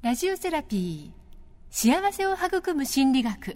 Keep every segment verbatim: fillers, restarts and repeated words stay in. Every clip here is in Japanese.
ラジオセラピー、幸せを育む心理学。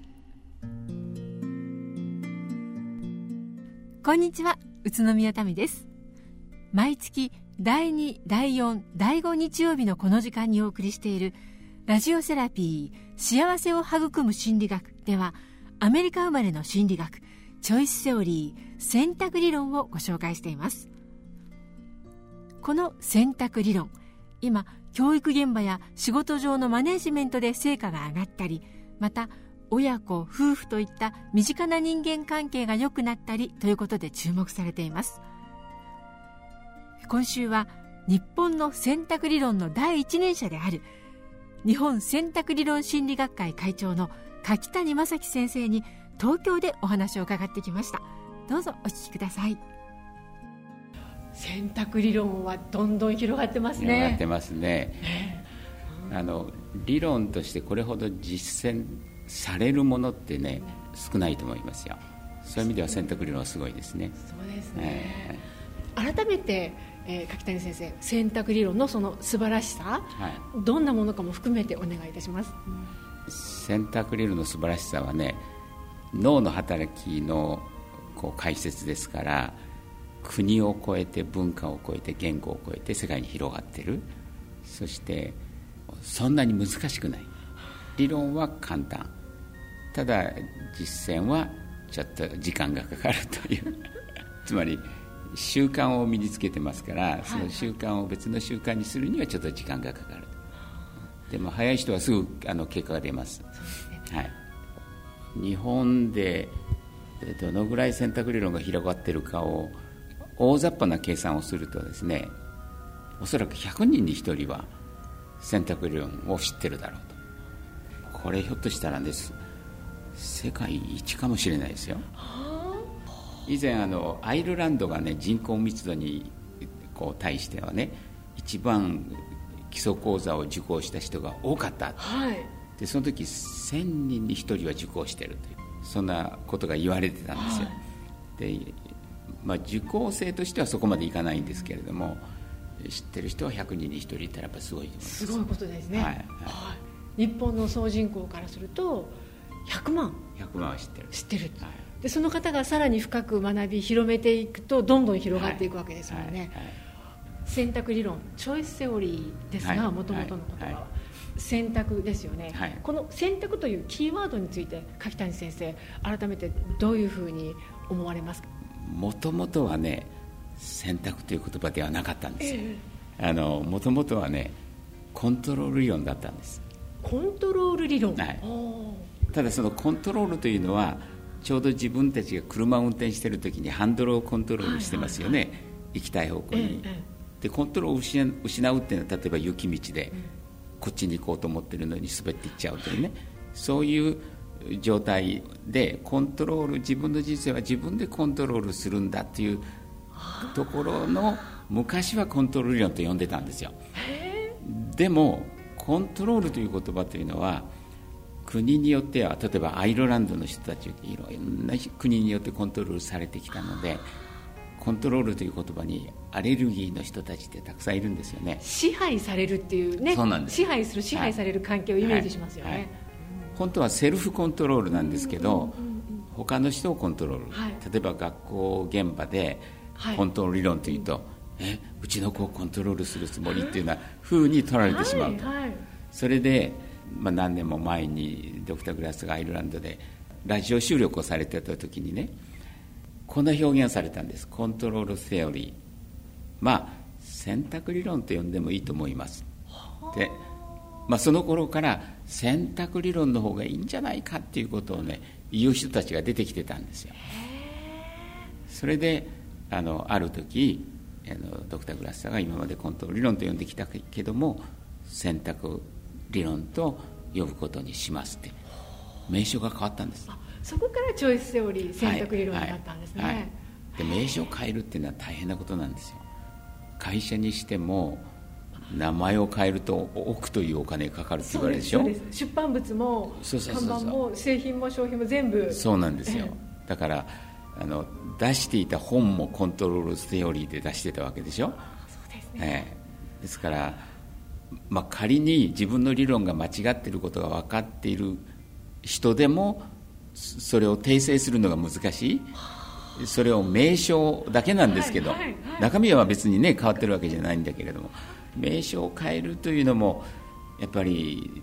こんにちは、宇都宮民です。毎月だいに、だいよん、だいご日曜日のこの時間にお送りしているラジオセラピー、幸せを育む心理学では、アメリカ生まれの心理学チョイスセオリー、選択理論をご紹介しています。この選択理論、今教育現場や仕事上のマネジメントで成果が上がったり、また親子夫婦といった身近な人間関係が良くなったりということで注目されています。今週は日本の選択理論の第一人者である日本選択理論心理学会会長の柿谷正樹先生に東京でお話を伺ってきました。どうぞお聞きください。選択理論はどんどん広がってますね。 広がってますね、えー、あの理論としてこれほど実践されるものってね、少ないと思いますよ。そういう意味では選択理論はすごいですね。 そうですね、えー、改めて、えー、柿谷先生、選択理論のその素晴らしさ、はい、どんなものかも含めてお願いいたします。 選択理論の素晴らしさはね、脳の働きのこう解説ですから、国を越えて文化を越えて言語を越えて世界に広がっている。そしてそんなに難しくない。理論は簡単、ただ実践はちょっと時間がかかるというつまり習慣を身につけてますから、その習慣を別の習慣にするにはちょっと時間がかかる。でも早い人はすぐあの結果が出ます。はい、日本でどのぐらい選択理論が広がっているかを大雑把な計算をするとですね、おそらくひゃくにんにひとりは選択理論を知ってるだろうと。これひょっとしたらです世界一かもしれないですよ。以前あのアイルランドがね、人口密度にこう対してはね、一番基礎講座を受講した人が多かった、はい、でその時せんにんにひとりは受講しているという、そんなことが言われてたんですよ、はい、でまあ、受講生としてはそこまでいかないんですけれども、知ってる人はひゃくにんにひとりいたらやっぱりすごいと思います。 すごいことですね、はいはい、日本の総人口からするとひゃくまんひゃくまんは知ってる知ってる、はい、でその方がさらに深く学び広めていくとどんどん広がっていくわけですもんね、はいはいはい、選択理論、チョイスセオリーですが、もともとの言葉は、はいはい、選択ですよね、はい、この選択というキーワードについて柿谷先生、改めてどういうふうに思われますか？ もともとはね、選択という言葉ではなかったんですよ。あのもともとはね、コントロール理論だったんです。 コントロール理論、はい、 ただそのコントロールというのは、ちょうど自分たちが車を運転しているときにハンドルをコントロールしてますよね、はいはいはい、行きたい方向に、ええ、でコントロールを失う、失うっていうのは、例えば雪道でこっちに行こうと思ってるのに滑っていっちゃうというね、そういう状態でコントロール、自分の人生は自分でコントロールするんだっていうところの、昔はコントロール理論と呼んでたんですよ。でもコントロールという言葉というのは、国によっては、例えばアイルランドの人たち、いろんな国によってコントロールされてきたので、コントロールという言葉にアレルギーの人たちってたくさんいるんですよね。 支配されるっていうね、そうなんです。支配する、支配される関係をイメージしますよね、はいはいはい。 本当はセルフコントロールなんですけど、他の人をコントロール、はい、例えば学校現場でコントロール理論というと、はい、えうちの子をコントロールするつもりっていうような風に取られてしまうと、はいはい、それで、まあ、何年も前にドクター・グラスがアイルランドでラジオ収録をされてた時にね、こんな表現をされたんです。コントロールセオリー、まあ選択理論と呼んでもいいと思いますで、まあ、その頃から選択理論の方がいいんじゃないかっていうことをね、言う人たちが出てきてたんですよ。それで あのある時あのドクター・グラッサーが今までコントロール理論と呼んできたけども、選択理論と呼ぶことにしますって名称が変わったんです。 あ、そこからチョイスセオリー、選択理論になったんですね、はいはいはい、 で名称を変えるっていうのは大変なことなんですよ。会社にしても名前を変えると億というお金がかかるって言われるでしょ。 そうです、そうです。出版物も看板も製品も商品も全部そうなんですよ、えー、だからあの出していた本もコントロールセオリーで出してたわけでしょ。 そうですね、 えー、ですからまあ、仮に自分の理論が間違っていることが分かっている人でもそれを訂正するのが難しい。それを名称だけなんですけど、はいはいはい、中身は別にね変わってるわけじゃないんだけれども、名称を変えるというのもやっぱり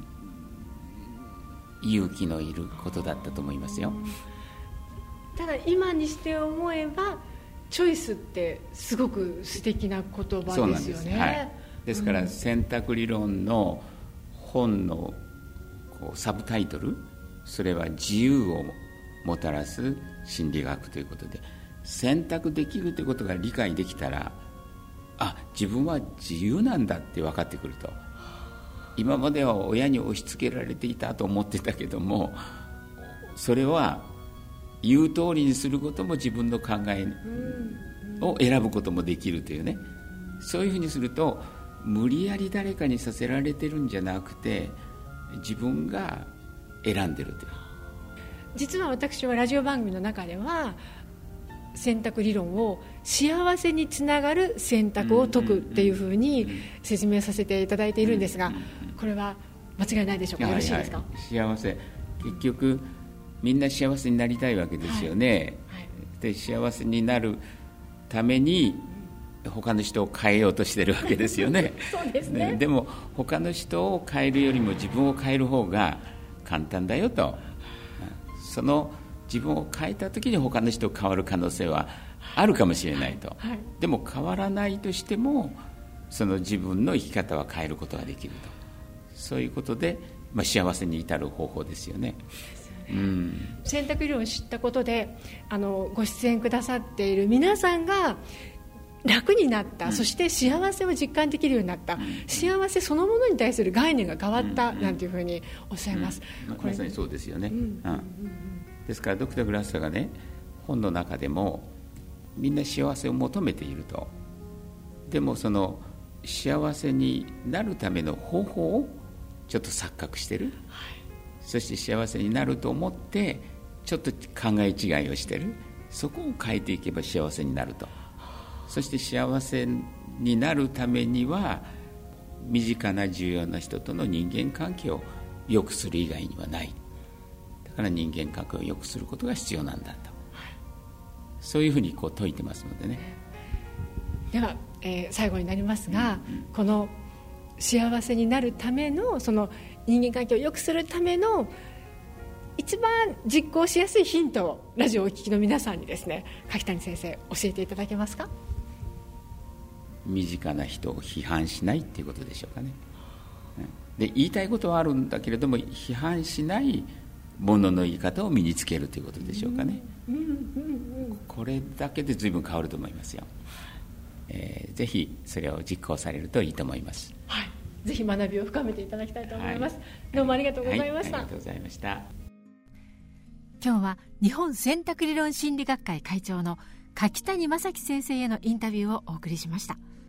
勇気のいることだったと思いますよ。 ただ今にして思えばチョイスってすごく素敵な言葉ですよね。そうなんです、 はい、ですから選択理論の本のこうサブタイトル、それは自由をもたらす心理学ということで、選択できるということが理解できたら、あ、自分は自由なんだって分かってくると。今までは親に押し付けられていたと思ってたけども、それは言う通りにすることも自分の考えを選ぶこともできるというね、そういうふうにすると無理やり誰かにさせられてるんじゃなくて自分が選んでるという。 実は私はラジオ番組の中では選択理論を幸せにつながる選択を解くっていうふうに説明させていただいているんですが、これは間違いないでしょうか。よろしいですか。 はいはい、幸せ、結局みんな幸せになりたいわけですよね、はいはい、で幸せになるために他の人を変えようとしてるわけですよね。 そうですね。 でも他の人を変えるよりも自分を変える方が簡単だよと。その自分を変えた時に他の人が変わる可能性はあるかもしれないと、はいはい、でも変わらないとしてもその自分の生き方は変えることができると。そういうことで、まあ、幸せに至る方法ですよね。うん、 選択理論を知ったことであのご出演くださっている皆さんが楽になった、うん、そして幸せを実感できるようになった、うん、幸せそのものに対する概念が変わった、うん、なんていうふうにおっしゃいます、 うん、これまさにそうですよね、うんうんうん、 ですからドクター・グラッサーがね本の中でもみんな幸せを求めていると。でもその幸せになるための方法をちょっと錯覚してる、はい、そして幸せになると思ってちょっと考え違いをしてる。そこを変えていけば幸せになると。そして幸せになるためには身近な重要な人との人間関係を良くする以外にはない。だから人間関係を良くすることが必要なんだと、そういうふうにこう説いてますのでね。 では、えー、最後になりますが、うんうん、この幸せになるためのその人間関係を良くするための一番実行しやすいヒントをラジオをお聞きの皆さんにですね、柿谷先生教えていただけますか。 身近な人を批判しないっていうことでしょうかね。で言いたいことはあるんだけれども批判しないものの言い方を身につけるということでしょうかね、うんうんうんうん、これだけで随分変わると思いますよ、えー、ぜひそれを実行されるといいと思います、 はい、ぜひ学びを深めていただきたいと思います、はい、どうもありがとうございました、 はい、ありがとうございました。 今日は日本選択理論心理学会会長の柿谷正樹先生へのインタビューをお送りしました。